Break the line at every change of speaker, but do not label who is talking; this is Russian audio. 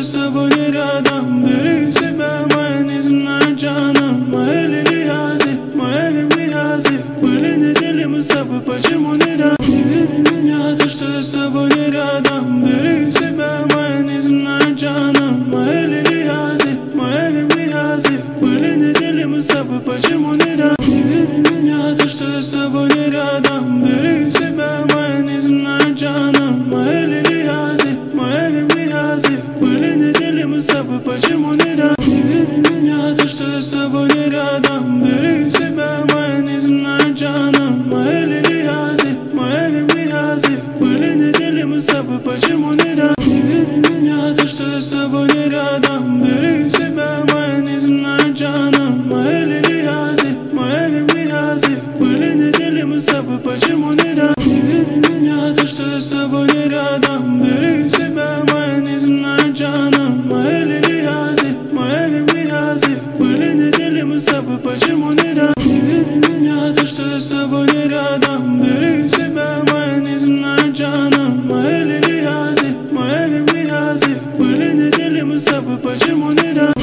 с тобой не рядом. Бери себя, моя неземная джана. Мои лилиады, мои миады. Были недели мы с тобой, почему не рядом? Не вини меня, то что я с тобой не рядом. Бери себя, моя неземная джана. Мои лилиады, мои миады. Были недели мы с тобой, почему не рядом? Не вини меня, то что я с тобой не рядом. Бери себя, моя неземная джана. Мои лилиады, мои миады. Были недели мы с тобой, почему не рядом? Не вини меня, то что я с тобой не рядом. Бери себя, моя неземная джана. Мои лилиады, мои миады. Были недели мы с тобой, почему не рядом? Не вини меня, то что я с тобой не рядом. Бери себя, моя неземная джана. Мои лилиады, мои миады. Были недели мы с тобой, почему не рядом? Не вини меня, то что я с тобой не рядом. Бери себя, моя неземная джана. Мои лилиады, мои миады. Были недели мы с тобой, почему не рядом? Не вини меня, то что я с тобой не рядом. Бери себя, моя неземная джана. Мои лилиады, мои миады. Были недели мы с тобой, почему не рядом?